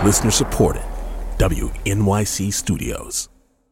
Listener supported. WNYC Studios.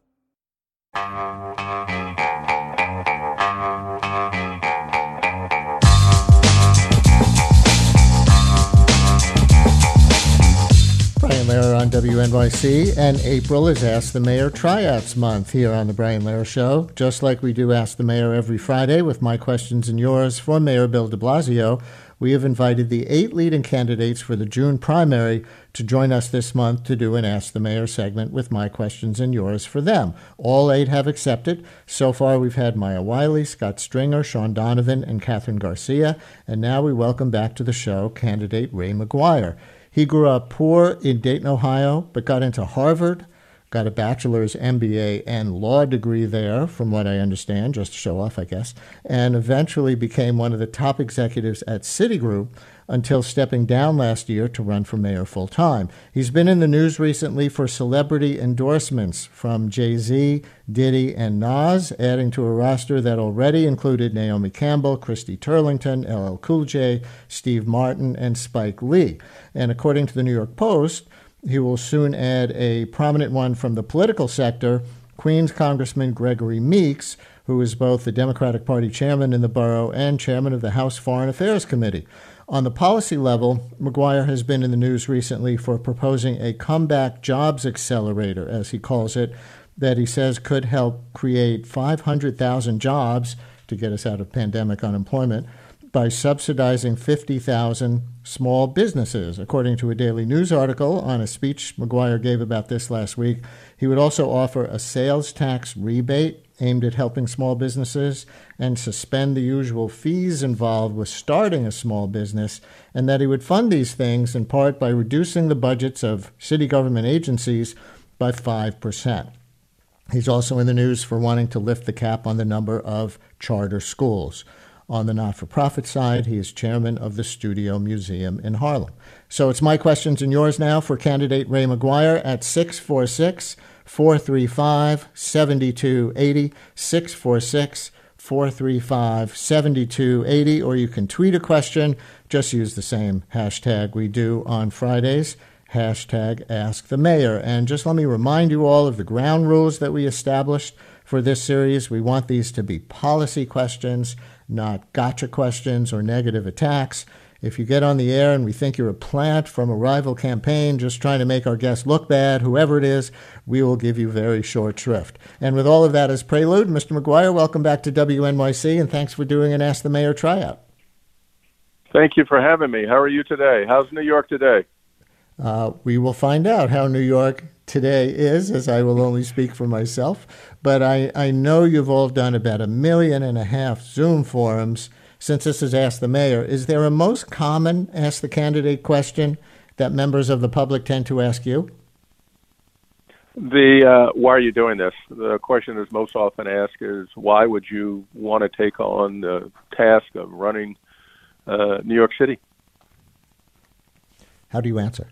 Brian Lehrer on WNYC, and April is Ask the Mayor Tryouts Month here on the Brian Lehrer Show. Just like we do Ask the Mayor every Friday with my questions and yours for Mayor Bill de Blasio, we have invited the 8 leading candidates for the June primary to join us this month to do an Ask the Mayor segment with my questions and yours for them. All 8 have accepted. So far, we've had Maya Wiley, Scott Stringer, Sean Donovan, and Catherine Garcia. And now we welcome back to the show candidate Ray McGuire. He grew up poor in Dayton, Ohio, but got into Harvard, got a bachelor's, MBA, and law degree there, from what I understand, just to show off, I guess, and eventually became one of the top executives at Citigroup until stepping down last year to run for mayor full-time. He's been in the news recently for celebrity endorsements from Jay-Z, Diddy, and Nas, adding to a roster that already included Naomi Campbell, Christy Turlington, LL Cool J, Steve Martin, and Spike Lee. And according to the New York Post, he will soon add a prominent one from the political sector, Queens Congressman Gregory Meeks, who is both the Democratic Party chairman in the borough and chairman of the House Foreign Affairs Committee. On the policy level, McGuire has been in the news recently for proposing a comeback jobs accelerator, as he calls it, that he says could help create 500,000 jobs to get us out of pandemic unemployment by subsidizing 50,000 small businesses. According to a Daily News article on a speech McGuire gave about this last week, he would also offer a sales tax rebate aimed at helping small businesses and suspend the usual fees involved with starting a small business, and that he would fund these things in part by reducing the budgets of city government agencies by 5%. He's also in the news for wanting to lift the cap on the number of charter schools. On the not-for-profit side, he is chairman of the Studio Museum in Harlem. So it's my questions and yours now for candidate Ray McGuire at 646-435-7280, 646-435-7280, or you can tweet a question. Just use the same hashtag we do on Fridays, hashtag Ask the Mayor. And just let me remind you all of the ground rules that we established for this series. We want these to be policy questions, not gotcha questions or negative attacks. If you get on the air and we think you're a plant from a rival campaign just trying to make our guest look bad, whoever it is, we will give you very short shrift. And with all of that as prelude, Mr. McGuire, welcome back to WNYC, and thanks for doing an Ask the Mayor tryout. Thank you for having me. How are you today? How's New York today? We will find out how New York today is, as I will only speak for myself. But I know you've all done about 1.5 million Zoom forums since this is Ask the Mayor. Is there a most common Ask the Candidate question that members of the public tend to ask you? Why are you doing this? The question that's most often asked is, why would you want to take on the task of running New York City? How do you answer?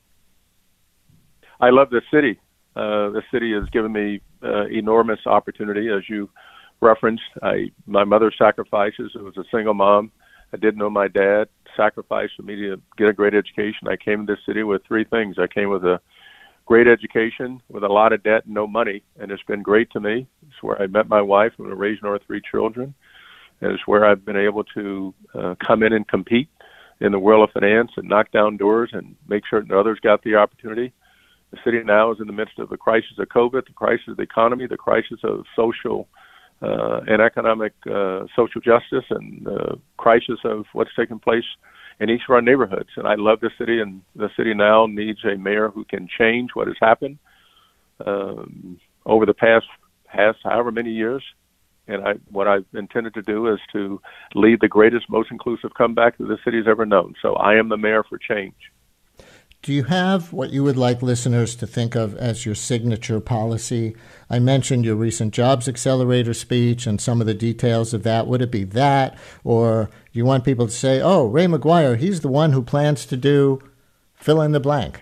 I love the city. The city has given me enormous opportunity, as you referenced. My mother sacrifices. It was a single mom. I didn't know my dad. Sacrificed for me to get a great education. I came to this city with 3 things. I came with a great education, with a lot of debt and no money, and it's been great to me. It's where I met my wife and raised our 3 children. And it's where I've been able to come in and compete in the world of finance and knock down doors and make sure that others got the opportunity. The city now is in the midst of the crisis of COVID, the crisis of the economy, the crisis of social and economic social justice, and the crisis of what's taking place in each of our neighborhoods. And I love the city, and the city now needs a mayor who can change what has happened over the past however many years. And what I've intended to do is to lead the greatest, most inclusive comeback that the city's ever known. So I am the mayor for change. Do you have what you would like listeners to think of as your signature policy? I mentioned your recent Jobs Accelerator speech and some of the details of that. Would it be that? Or do you want people to say, oh, Ray McGuire, he's the one who plans to do fill in the blank?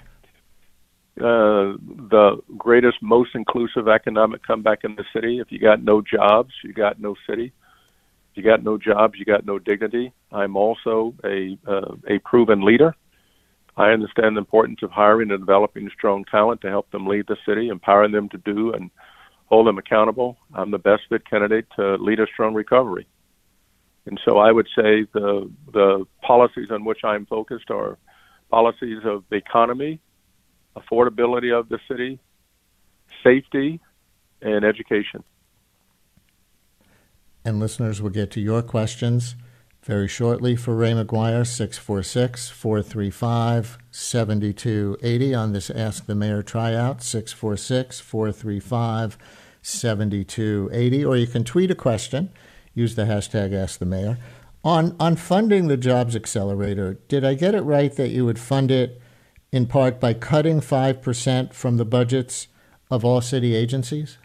The greatest, most inclusive economic comeback in the city. If you got no jobs, you got no city. If you got no jobs, you got no dignity. I'm also a proven leader. I understand the importance of hiring and developing strong talent to help them lead the city, empowering them to do and hold them accountable. I'm the best fit candidate to lead a strong recovery. And so I would say the policies on which I'm focused are policies of the economy, affordability of the city, safety, and education. And listeners will get to your questions very shortly for Ray McGuire, 646-435-7280 on this Ask the Mayor tryout, 646-435-7280. Or you can tweet a question, use the hashtag Ask the Mayor. On funding the Jobs Accelerator, did I get it right that you would fund it in part by cutting 5% from the budgets of all city agencies?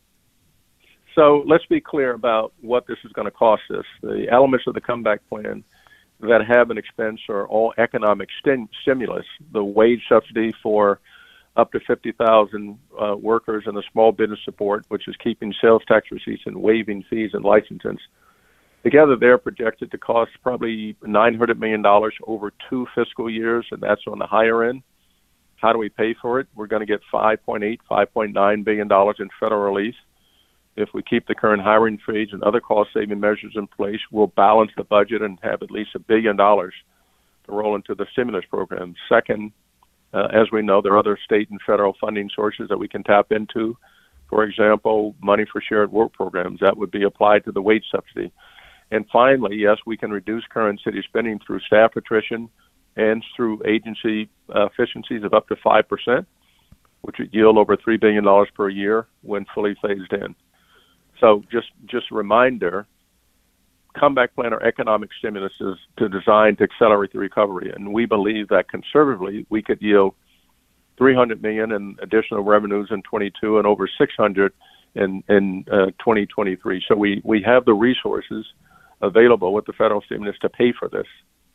So let's be clear about what this is going to cost us. The elements of the comeback plan that have an expense are all economic stimulus. The wage subsidy for up to 50,000 workers and the small business support, which is keeping sales tax receipts and waiving fees and licenses. Together, they're projected to cost probably $900 million over 2 fiscal years, and that's on the higher end. How do we pay for it? We're going to get $5.9 billion in federal relief. If we keep the current hiring freeze and other cost-saving measures in place, we'll balance the budget and have at least $1 billion to roll into the stimulus program. Second, as we know, there are other state and federal funding sources that we can tap into. For example, money for shared work programs that would be applied to the wage subsidy. And finally, yes, we can reduce current city spending through staff attrition and through agency efficiencies of up to 5%, which would yield over $3 billion per year when fully phased in. So just a reminder, comeback plan or economic stimulus is designed to accelerate the recovery. And we believe that conservatively, we could yield $300 million in additional revenues in 22 and over $600 in 2023. So we have the resources available with the federal stimulus to pay for this.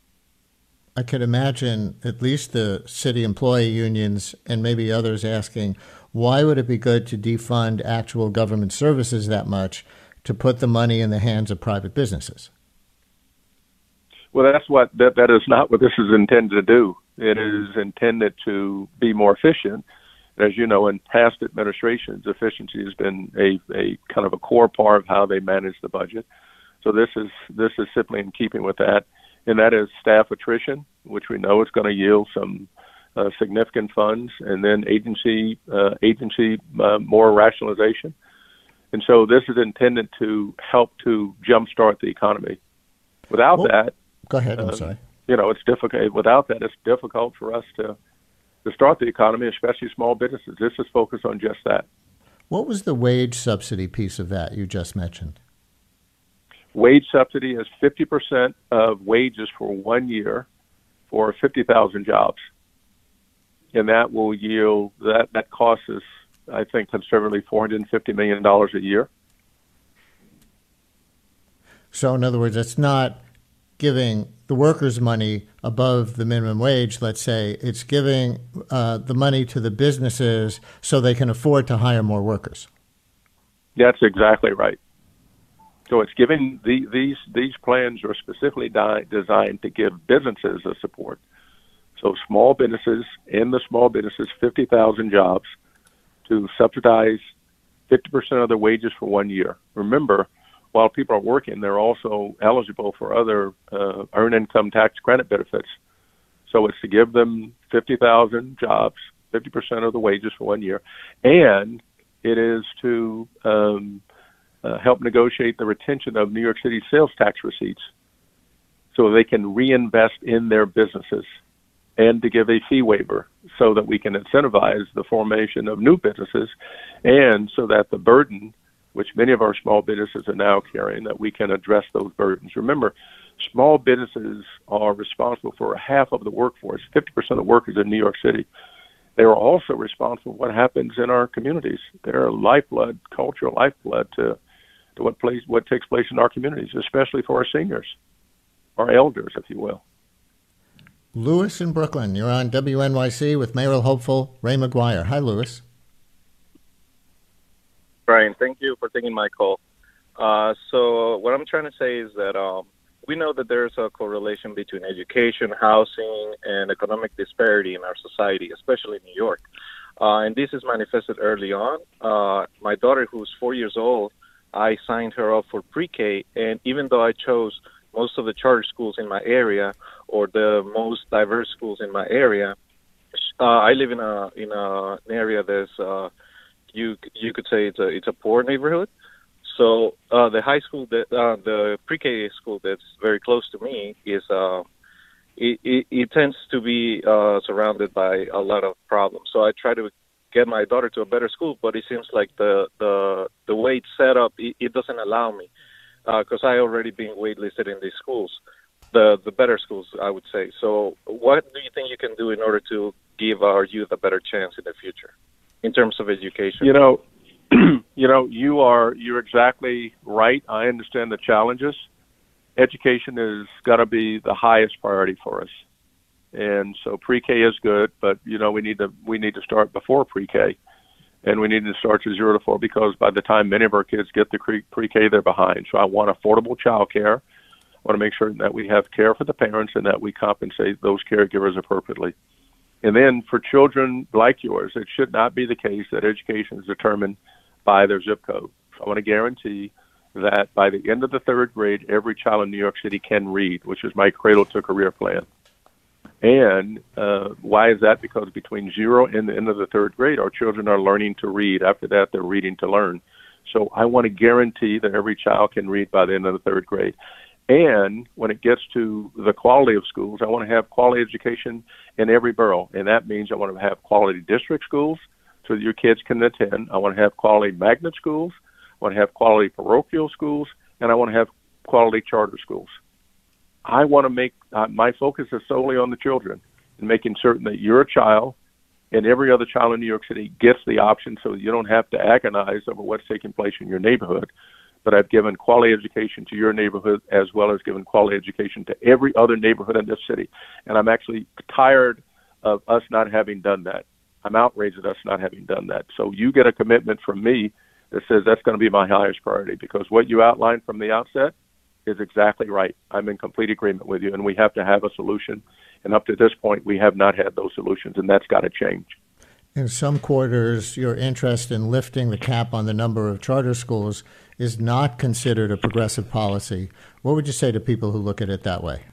I could imagine at least the city employee unions and maybe others asking, why would it be good to defund actual government services that much to put the money in the hands of private businesses? Well, that is not what this is intended to do. It is intended to be more efficient. As you know, in past administrations, efficiency has been a kind of a core part of how they manage the budget. So this is simply in keeping with that, and that is staff attrition, which we know is going to yield some significant funds, and then agency more rationalization. And so this is intended to help to jumpstart the economy. Without that, go ahead. I'm sorry. It's difficult. Without that, it's difficult for us to start the economy, especially small businesses. This is focused on just that. What was the wage subsidy piece of that you just mentioned? Wage subsidy is 50% of wages for 1 year for 50,000 jobs. And that will yield, that costs us, I think, conservatively $450 million a year. So in other words, it's not giving the workers money above the minimum wage, let's say. It's giving the money to the businesses so they can afford to hire more workers. That's exactly right. So it's giving these plans are specifically designed to give businesses a support. So small businesses, 50,000 jobs, to subsidize 50% of their wages for 1 year. Remember, while people are working, they're also eligible for other earned income tax credit benefits. So it's to give them 50,000 jobs, 50% of the wages for 1 year, and it is to help negotiate the retention of New York City sales tax receipts so they can reinvest in their businesses, and to give a fee waiver so that we can incentivize the formation of new businesses, and so that the burden, which many of our small businesses are now carrying, that we can address those burdens. Remember, small businesses are responsible for half of the workforce, 50% of workers in New York City. They are also responsible for what happens in our communities. They're lifeblood, cultural lifeblood to what takes place in our communities, especially for our seniors, our elders, if you will. Lewis in Brooklyn, you're on WNYC with mayoral hopeful Ray McGuire. Hi, Lewis. Brian, thank you for taking my call. So what I'm trying to say is that we know that there's a correlation between education, housing, and economic disparity in our society, especially in New York. And this is manifested early on. My daughter, who's 4 years old, I signed her up for pre-K, and even though I chose most of the charter schools in my area or the most diverse schools in my area, I live in an area that's you could say it's a poor neighborhood. So the high school, the pre-K school that's very close to me is it tends to be surrounded by a lot of problems. So I try to get my daughter to a better school, but it seems like the way it's set up, it doesn't allow me because I already been waitlisted in these schools, the better schools, I would say. So what do you think you can do in order to give our youth a better chance in the future in terms of education? You're exactly right. I understand the challenges. Education has got to be the highest priority for us. And so pre-K is good, but we need to start before pre-K, and we need to start to 0 to 4 because by the time many of our kids get to pre-K, they're behind. So I want affordable child care. I want to make sure that we have care for the parents and that we compensate those caregivers appropriately. And then for children like yours, it should not be the case that education is determined by their zip code. So I want to guarantee that by the end of the third grade, every child in New York City can read, which is my Cradle to Career plan. And why is that? Because between 0 and the end of the third grade, our children are learning to read. After that, they're reading to learn. So I want to guarantee that every child can read by the end of the third grade. And when it gets to the quality of schools, I want to have quality education in every borough. And that means I want to have quality district schools so that your kids can attend. I want to have quality magnet schools. I want to have quality parochial schools. And I want to have quality charter schools. I want to make my focus is solely on the children and making certain that your child and every other child in New York City gets the option so that you don't have to agonize over what's taking place in your neighborhood. But I've given quality education to your neighborhood as well as given quality education to every other neighborhood in this city. And I'm actually tired of us not having done that. I'm outraged at us not having done that. So you get a commitment from me that says that's going to be my highest priority because what you outlined from the outset is exactly right. I'm in complete agreement with you, and we have to have a solution. And up to this point, we have not had those solutions, and that's got to change. In some quarters, your interest in lifting the cap on the number of charter schools is not considered a progressive policy. What would you say to people who look at it that way?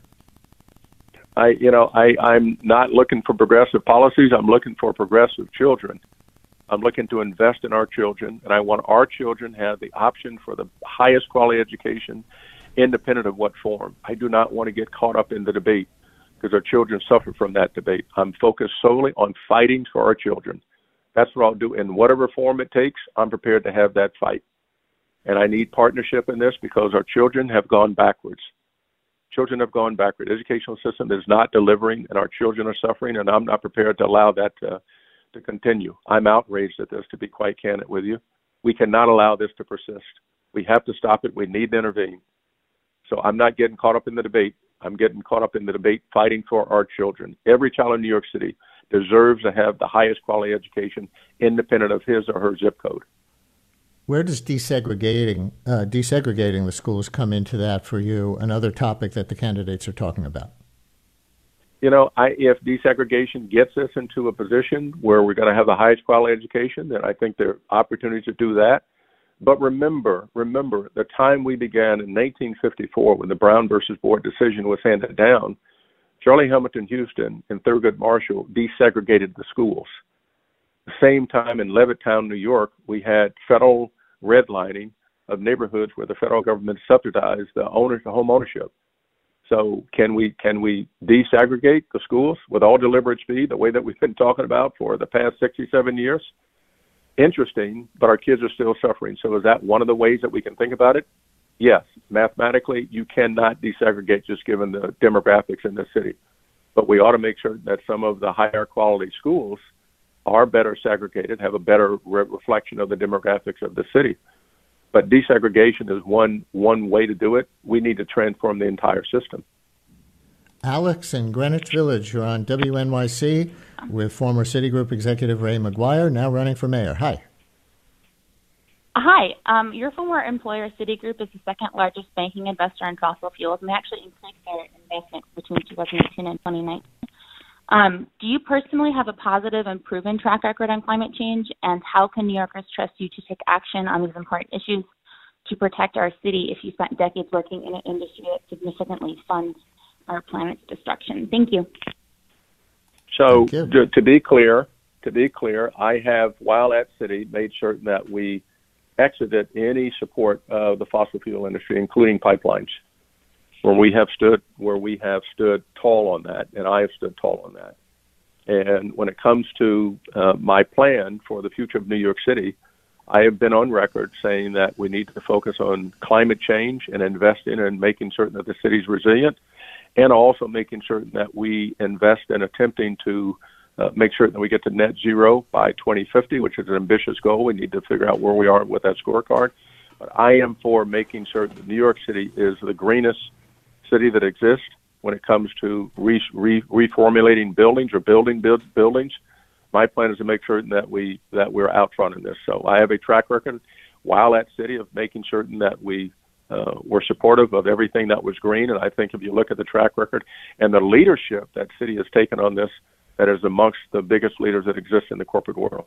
I'm not looking for progressive policies. I'm looking for progressive children. I'm looking to invest in our children, and I want our children to have the option for the highest quality education independent of what form. I do not want to get caught up in the debate because our children suffer from that debate. I'm focused solely on fighting for our children. That's what I'll do. In whatever form it takes, I'm prepared to have that fight. And I need partnership in this because our children have gone backwards. Children have gone backward. The educational system is not delivering, and our children are suffering, and I'm not prepared to allow that to continue. I'm outraged at this, to be quite candid with you. We cannot allow this to persist. We have to stop it. We need to intervene. So I'm not getting caught up in the debate. I'm getting caught up in the debate fighting for our children. Every child in New York City deserves to have the highest quality education independent of his or her zip code. Where does desegregating the schools come into that for you, another topic that the candidates are talking about? If desegregation gets us into a position where we're going to have the highest quality education, then I think there are opportunities to do that. But remember, the time we began in 1954 when the Brown versus Board decision was handed down, Charlie Hamilton Houston and Thurgood Marshall desegregated the schools. The same time in Levittown, New York, we had federal redlining of neighborhoods where the federal government subsidized the home ownership. So can we desegregate the schools with all deliberate speed, the way that we've been talking about for the past 67 years? Interesting, but our kids are still suffering. So is that one of the ways that we can think about it? Yes. Mathematically, you cannot desegregate just given the demographics in the city. But we ought to make sure that some of the higher quality schools are better segregated, have a better reflection of the demographics of the city. But desegregation is one way to do it. We need to transform the entire system. Alex in Greenwich Village, you're on WNYC with former Citigroup executive Ray McGuire, now running for mayor. Hi. Hi. Your former employer, Citigroup, is the second largest banking investor in fossil fuels, and they actually increased their investment between 2018 and 2019. Do you personally have a positive and proven track record on climate change, and how can New Yorkers trust you to take action on these important issues to protect our city if you spent decades working in an industry that significantly funds our planet's destruction? Thank you. So to be clear, I have, while at Citi, made certain that we exited any support of the fossil fuel industry, including pipelines, where we have stood tall on that, and I have stood tall on that. And when it comes to my plan for the future of New York City, I have been on record saying that we need to focus on climate change and invest in and making certain that the city's resilient, and also making certain that we invest in attempting to make sure that we get to net zero by 2050, which is an ambitious goal. We need to figure out where we are with that scorecard. But I am for making certain that New York City is the greenest city that exists when it comes to reformulating buildings or buildings. My plan is to make certain that we're out front in this. So I have a track record while at Citi of making certain that we're supportive of everything that was green. And I think if you look at the track record and the leadership that Citi has taken on this, that is amongst the biggest leaders that exist in the corporate world.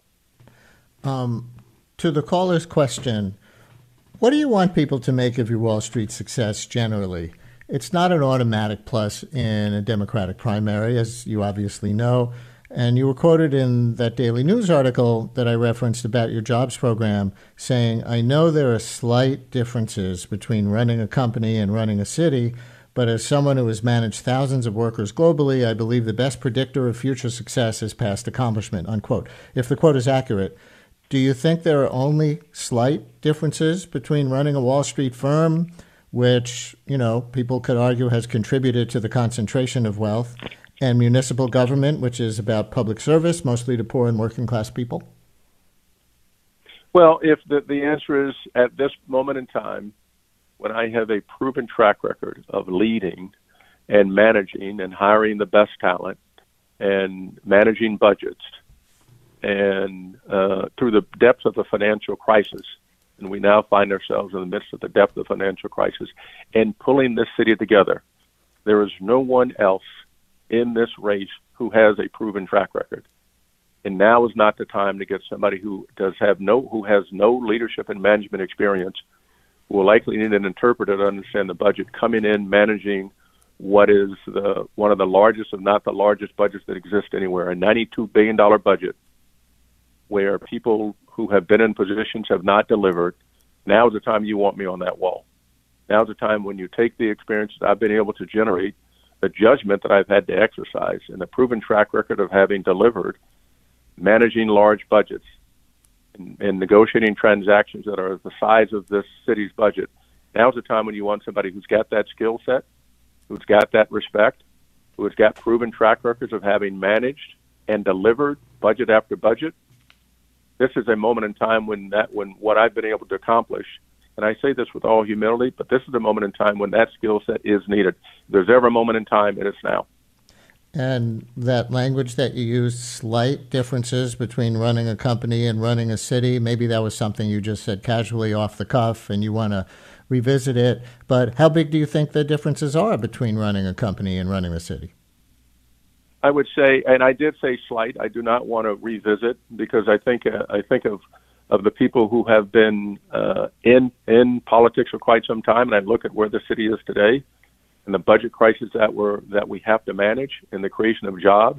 To the caller's question, what do you want people to make of your Wall Street success generally? It's not an automatic plus in a Democratic primary, as you obviously know. And you were quoted in that Daily News article that I referenced about your jobs program saying, I know there are slight differences between running a company and running a city, but as someone who has managed thousands of workers globally, I believe the best predictor of future success is past accomplishment, unquote. If the quote is accurate, do you think there are only slight differences between running a Wall Street firm, which, people could argue has contributed to the concentration of wealth, and municipal government, which is about public service, mostly to poor and working class people? Well, if the answer is at this moment in time, when I have a proven track record of leading and managing and hiring the best talent and managing budgets and through the depths of the financial crisis, and we now find ourselves in the midst of the depth of the financial crisis, and pulling this city together, there is no one else in this race who has a proven track record. And now is not the time to get somebody who has no leadership and management experience, who will likely need an interpreter to understand the budget, coming in managing what is one of the largest, if not the largest, budgets that exist anywhere, a $92 billion budget, where people who have been in positions have not delivered. Now is the time you want me on that wall. Now is the time when you take the experience that I've been able to generate, the judgment that I've had to exercise, and the proven track record of having delivered, managing large budgets, and negotiating transactions that are the size of this city's budget. Now's the time when you want somebody who's got that skill set, who's got that respect, who has got proven track records of having managed and delivered budget after budget. This is a moment in time when what I've been able to accomplish, and I say this with all humility, but this is a moment in time when that skill set is needed. If there's ever a moment in time, it is now. And that language that you used, slight differences between running a company and running a city, maybe that was something you just said casually off the cuff and you want to revisit it. But how big do you think the differences are between running a company and running a city? I would say, and I did say slight, I do not want to revisit, because I think of the people who have been in politics for quite some time, and I look at where the city is today, and the budget crisis that we have to manage, and the creation of jobs.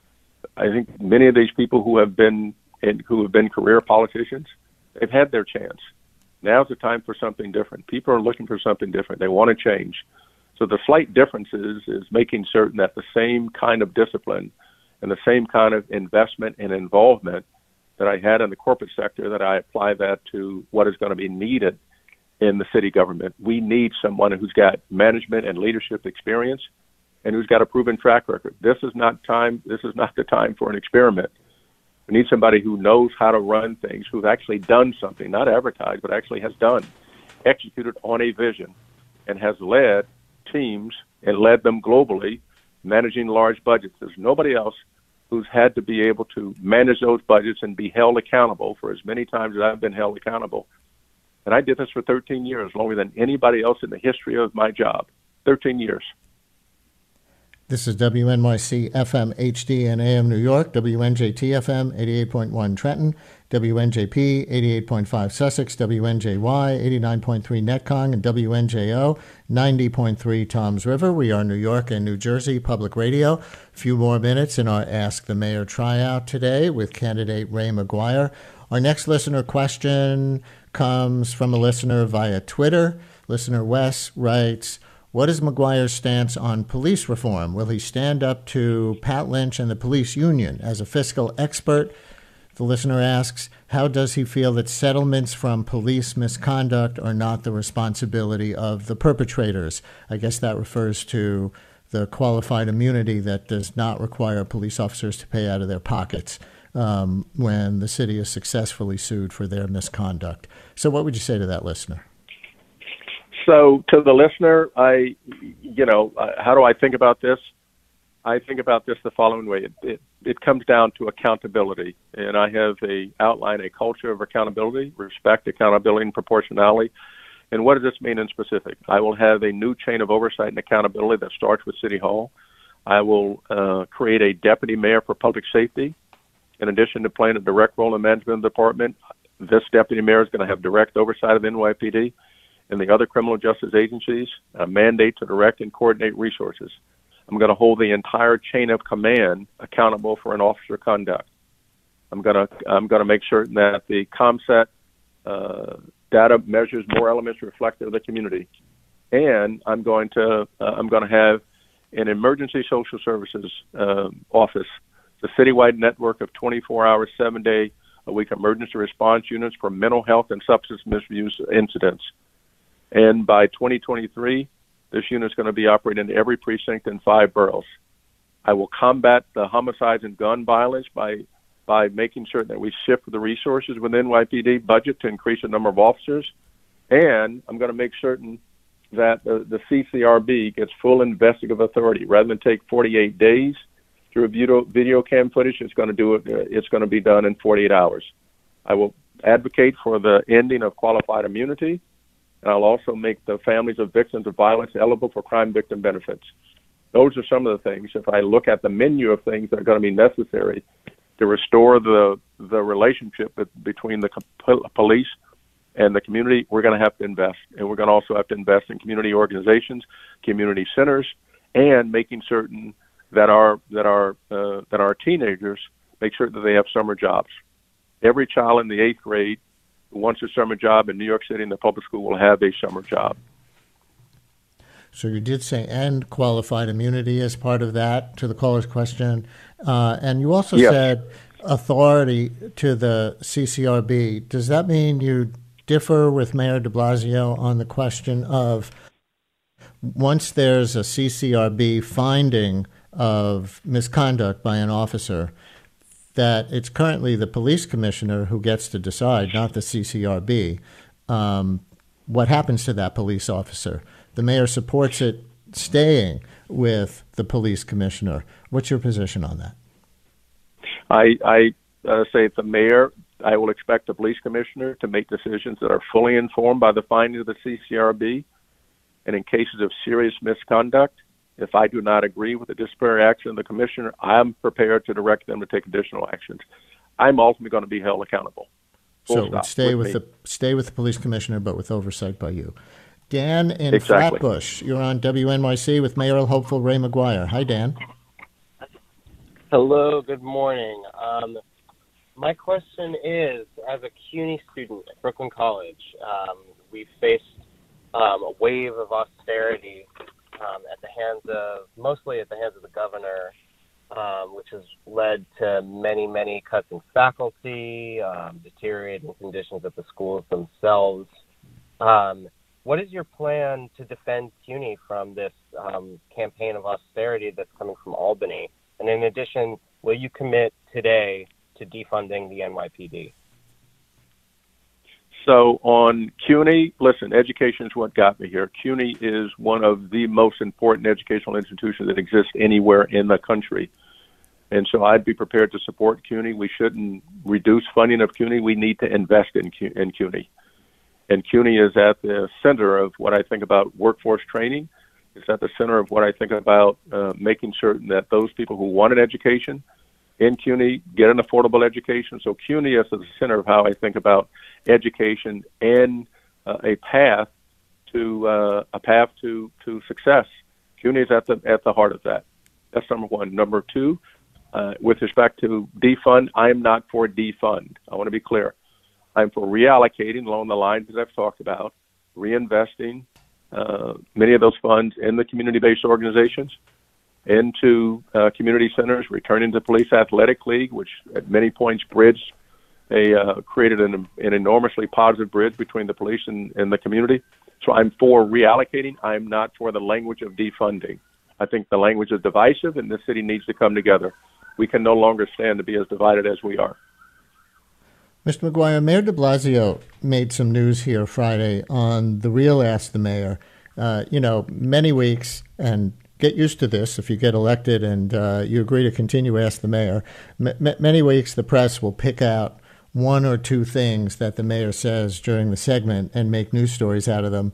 I think many of these people who have been career politicians, they've had their chance. Now's the time for something different. People are looking for something different. They want to change. So the slight differences is making certain that the same kind of discipline and the same kind of investment and involvement that I had in the corporate sector, that I apply that to what is going to be needed in the city government. We need someone who's got management and leadership experience and who's got a proven track record. This is not the time for an experiment. We need somebody who knows how to run things, who's actually done something, not advertised, but actually has executed on a vision, and has led teams and led them globally, managing large budgets. There's nobody else who's had to be able to manage those budgets and be held accountable for as many times as I've been held accountable And I did this for 13 years, longer than anybody else in the history of my job. 13 years. This is WNYC FM HD and AM New York, WNJT FM 88.1 Trenton, WNJP 88.5 Sussex, WNJY 89.3 Netcong, and WNJO 90.3 Toms River. We are New York and New Jersey Public Radio. A few more minutes in our Ask the Mayor tryout today with candidate Ray McGuire. Our next listener question comes from a listener via Twitter. Listener Wes writes, what is McGuire's stance on police reform? Will he stand up to Pat Lynch and the police union as a fiscal expert? The listener asks, how does he feel that settlements from police misconduct are not the responsibility of the perpetrators? I guess that refers to the qualified immunity that does not require police officers to pay out of their pockets when the city is successfully sued for their misconduct. So what would you say to that listener? So to the listener, how do I think about this? I think about this the following way. It comes down to accountability. And I have outlined a culture of accountability, respect, accountability, and proportionality. And what does this mean in specific? I will have a new chain of oversight and accountability that starts with City Hall. I will create a deputy mayor for public safety. In addition to playing a direct role in the management department, this deputy mayor is going to have direct oversight of the NYPD and the other criminal justice agencies, a mandate to direct and coordinate resources. I'm going to hold the entire chain of command accountable for an officer conduct. I'm going to make certain that the ComSat data measures more elements reflective of the community, and I'm going to have an emergency social services office, the citywide network of 24-hour, 7-day-a-week emergency response units for mental health and substance misuse incidents. And by 2023, this unit is going to be operating in every precinct in 5 boroughs. I will combat the homicides and gun violence by making certain that we shift the resources within NYPD budget to increase the number of officers. And I'm going to make certain that the CCRB gets full investigative authority. Rather than take 48 days to review video cam footage, it's going to be done in 48 hours. I will advocate for the ending of qualified immunity. And I'll also make the families of victims of violence eligible for crime victim benefits. Those are some of the things. If I look at the menu of things that are going to be necessary to restore the relationship between the police and the community, we're going to have to invest. And we're going to also have to invest in community organizations, community centers, and making certain that our teenagers make sure that they have summer jobs. Every child in the 8th grade who wants a summer job in New York City in the public school will have a summer job. So you did say end qualified immunity as part of that to the caller's question. And you also said authority to the CCRB. Does that mean you differ with Mayor de Blasio on the question of once there's a CCRB finding of misconduct by an officer, that it's currently the police commissioner who gets to decide, not the CCRB, what happens to that police officer? The mayor supports it staying with the police commissioner. What's your position on that? I say the mayor, I will expect the police commissioner to make decisions that are fully informed by the findings of the CCRB. And in cases of serious misconduct, if I do not agree with the disciplinary action of the commissioner, I am prepared to direct them to take additional actions. I'm ultimately going to be held accountable. So stay with the police commissioner, but with oversight by you. Dan in Flatbush, you're on WNYC with mayoral hopeful Ray McGuire. Hi, Dan. Hello, good morning. My question is, as a CUNY student at Brooklyn College, we faced a wave of austerity mostly at the hands of the governor, which has led to many cuts in faculty, deteriorating conditions at the schools themselves. What is your plan to defend CUNY from this campaign of austerity that's coming from Albany? And in addition, will you commit today to defunding the NYPD? So on CUNY, listen, education is what got me here. CUNY is one of the most important educational institutions that exists anywhere in the country. And so I'd be prepared to support CUNY. We shouldn't reduce funding of CUNY. We need to invest in CUNY. And CUNY is at the center of what I think about workforce training. It's at the center of what I think about making certain that those people who want an education in CUNY get an affordable education. So CUNY is at the center of how I think about education and a path to success. CUNY is at the heart of that. That's number one. Number two, with respect to defund, I'm not for defund. I want to be clear. I'm for reallocating along the lines that I've talked about, reinvesting many of those funds in the community-based organizations, into community centers, returning to Police Athletic League, which at many points created an enormously positive bridge between the police and the community. So I'm for reallocating. I'm not for the language of defunding. I think the language is divisive, and this city needs to come together. We can no longer stand to be as divided as we are. Mr. McGuire, Mayor de Blasio made some news here Friday on the real Ask the Mayor. Many weeks, and get used to this if you get elected and you agree to continue Ask the Mayor. Many weeks the press will pick out one or two things that the mayor says during the segment and make news stories out of them.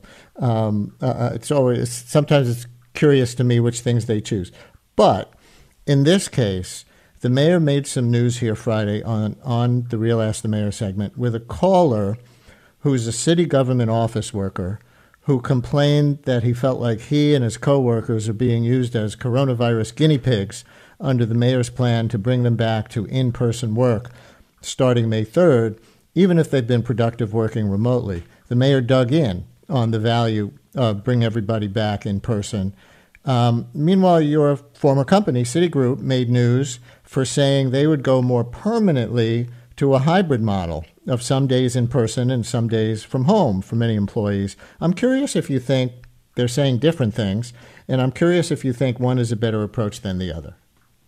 Sometimes it's curious to me which things they choose. But in this case, the mayor made some news here Friday on the Real Ask the Mayor segment with a caller who's a city government office worker who complained that he felt like he and his coworkers are being used as coronavirus guinea pigs under the mayor's plan to bring them back to in-person work starting May 3rd, even if they've been productive working remotely. The mayor dug in on the value of bring everybody back in person. Meanwhile, your former company, Citigroup, made news for saying they would go more permanently to a hybrid model of some days in person and some days from home for many employees. I'm curious if you think they're saying different things, and I'm curious if you think one is a better approach than the other.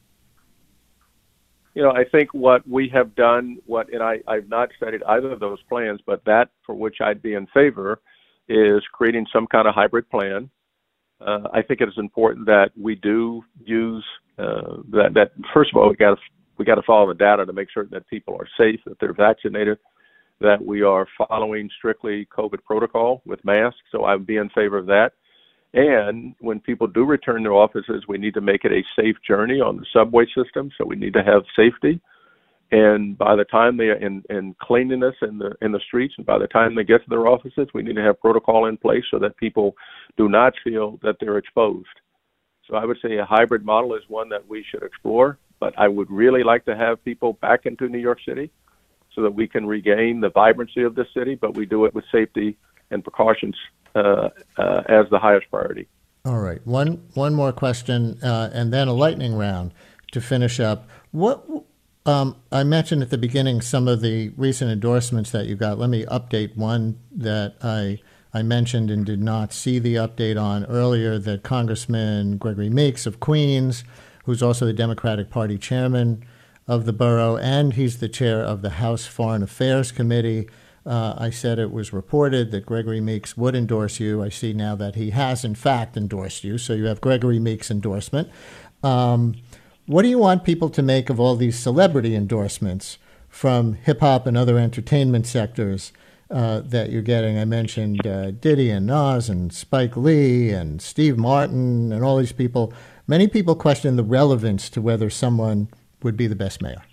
I think what we have done, I've not studied either of those plans, but that for which I'd be in favor is creating some kind of hybrid plan. I think it is important that we do use that. First of all, we got to follow the data to make sure that people are safe, that they're vaccinated, that we are following strictly COVID protocol with masks. So I would be in favor of that. And when people do return to offices, we need to make it a safe journey on the subway system. So we need to have safety. And by the time they and cleanliness in the streets, and by the time they get to their offices, we need to have protocol in place so that people do not feel that they're exposed. So I would say a hybrid model is one that we should explore. But I would really like to have people back into New York City so that we can regain the vibrancy of the city, but we do it with safety and precautions as the highest priority. All right. One more question, and then a lightning round to finish up. What I mentioned at the beginning some of the recent endorsements that you got. Let me update one that I mentioned and did not see the update on earlier, that Congressman Gregory Meeks of Queens, who's also the Democratic Party chairman of the borough, and he's the chair of the House Foreign Affairs Committee. I said it was reported that Gregory Meeks would endorse you. I see now that he has, in fact, endorsed you. So you have Gregory Meeks' endorsement. What do you want people to make of all these celebrity endorsements from hip-hop and other entertainment sectors that you're getting? I mentioned Diddy and Nas and Spike Lee and Steve Martin and all these people. Many people question the relevance to whether someone would be the best mayor.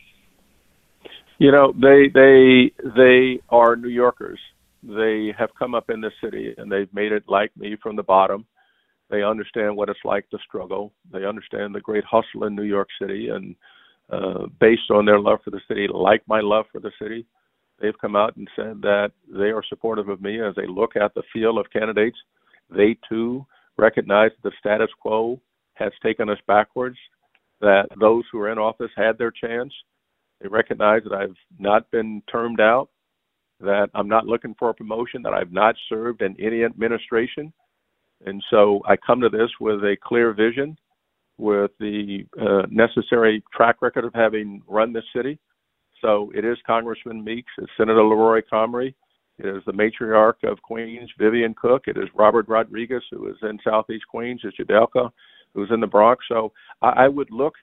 They are New Yorkers. They have come up in this city and they've made it like me from the bottom. They understand what it's like to struggle. They understand the great hustle in New York City, and based on their love for the city, like my love for the city, they've come out and said that they are supportive of me as they look at the field of candidates. They too recognize the status quo has taken us backwards, that those who are in office had their chance. They recognize that I've not been termed out, that I'm not looking for a promotion, that I've not served in any administration. And so I come to this with a clear vision, with the necessary track record of having run this city. So it is Congressman Meeks, it's Senator Leroy Comrie, it is the matriarch of Queens, Vivian Cook, it is Robert Rodriguez, who is in Southeast Queens, it's Judelka, who's in the Bronx. So I would look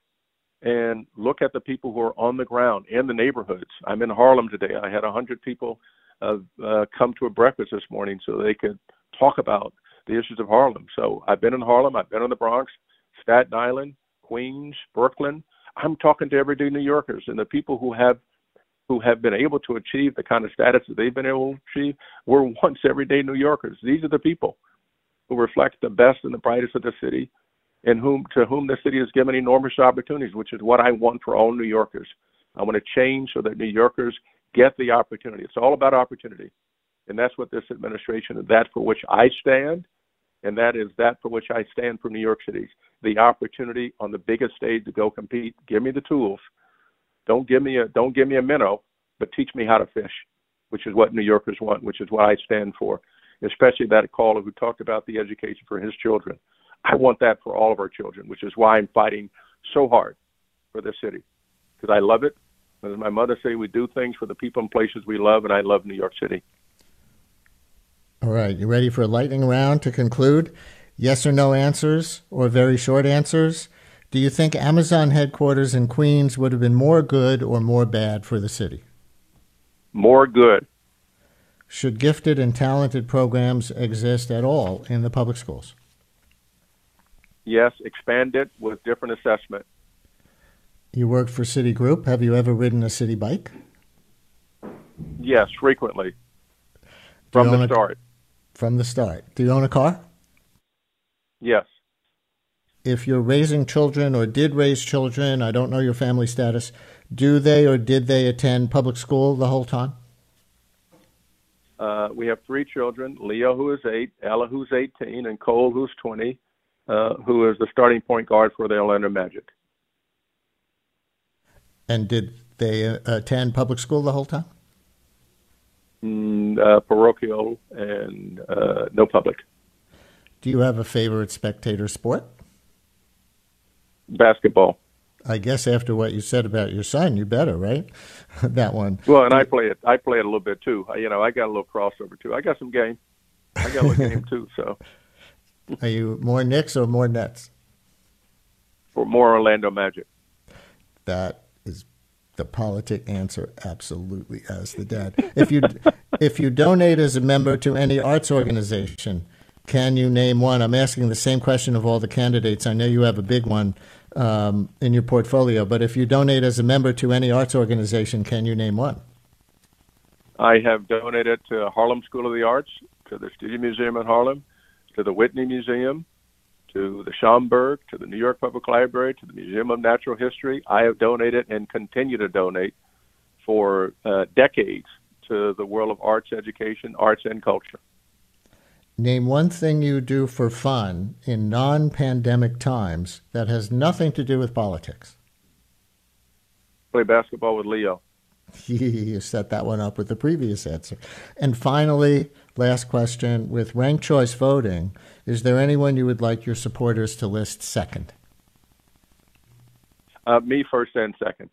at the people who are on the ground in the neighborhoods. I'm in Harlem today. I had 100 people come to a breakfast this morning so they could talk about the issues of Harlem. So I've been in Harlem, I've been in the Bronx, Staten Island, Queens, Brooklyn. I'm talking to everyday New Yorkers, and the people who have been able to achieve the kind of status that they've been able to achieve were once everyday New Yorkers. These are the people who reflect the best and the brightest of the city, and to whom the city has given enormous opportunities, which is what I want for all New Yorkers. I want to change so that New Yorkers get the opportunity. It's all about opportunity. And that's what this administration, and that for which I stand, and that is that for which I stand for New York City. The opportunity on the biggest stage to go compete. Give me the tools. Don't give me a minnow, but teach me how to fish, which is what New Yorkers want, which is what I stand for. Especially that caller who talked about the education for his children. I want that for all of our children, which is why I'm fighting so hard for this city, because I love it. As my mother said, we do things for the people and places we love, and I love New York City. All right, you ready for a lightning round to conclude? Yes or no answers, or very short answers. Do you think Amazon headquarters in Queens would have been more good or more bad for the city? More good. Should gifted and talented programs exist at all in the public schools? Yes, expand it with different assessment. You worked for Citigroup. Have you ever ridden a city bike? Yes, frequently. From the start. From the start. Do you own a car? Yes. If you're raising children or did raise children, I don't know your family status, do they or did they attend public school the whole time? We have 3 children, Leo, who is 8, Ella, who's 18, and Cole, who's 20, who is the starting point guard for the Orlando Magic. And did they attend public school the whole time? Parochial and no public. Do you have a favorite spectator sport? Basketball. I guess after what you said about your son, you better, right? That one. Well, and I play it a little bit too. I got a little crossover too. I got some game. I got a little game too. So. Are you more Knicks or more Nets? Or more Orlando Magic. That is the politic answer. Absolutely, as the dad. If you donate as a member to any arts organization, can you name one? I'm asking the same question of all the candidates. I know you have a big one in your portfolio, but if you donate as a member to any arts organization, can you name one? I have donated to Harlem School of the Arts, to the Studio Museum in Harlem, to the Whitney Museum, to the Schomburg, to the New York Public Library, to the Museum of Natural History. I have donated and continue to donate for decades to the world of arts education, arts and culture. Name one thing you do for fun in non-pandemic times that has nothing to do with politics. Play basketball with Leo. You set that one up with the previous answer. And finally, last question, with ranked choice voting, is there anyone you would like your supporters to list second? Me first and second.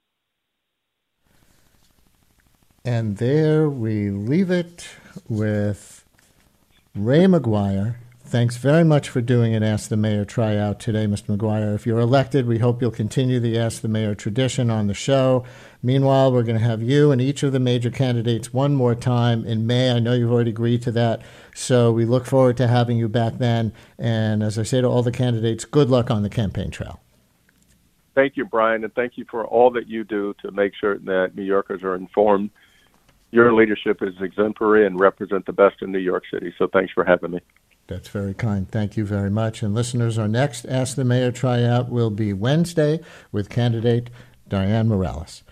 And there we leave it with Ray McGuire. Thanks very much for doing an Ask the Mayor tryout today, Mr. McGuire. If you're elected, we hope you'll continue the Ask the Mayor tradition on the show. Meanwhile, we're going to have you and each of the major candidates one more time in May. I know you've already agreed to that, so we look forward to having you back then. And as I say to all the candidates, good luck on the campaign trail. Thank you, Brian, and thank you for all that you do to make sure that New Yorkers are informed. Your leadership is exemplary and represent the best in New York City, so thanks for having me. That's very kind. Thank you very much. And listeners, our next Ask the Mayor tryout will be Wednesday with candidate Dianne Morales.